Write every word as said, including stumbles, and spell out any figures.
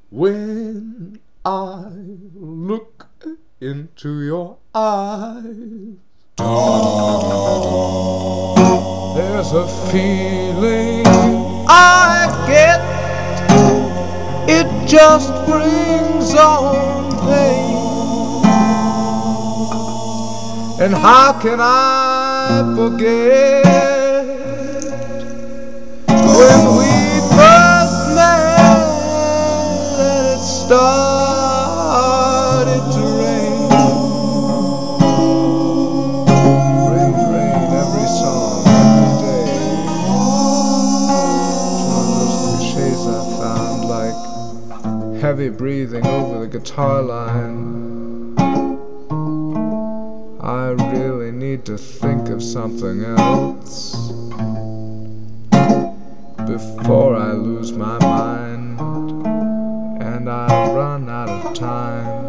When I look into your eyes, there's a feeling I get, it just brings on pain. And how can I forget when we first met and it started to rain? Rain, rain, every song, every day. It's one of those cliches I found, like heavy breathing over the guitar line. I really need to think of something else before I lose my mind and I run out of time.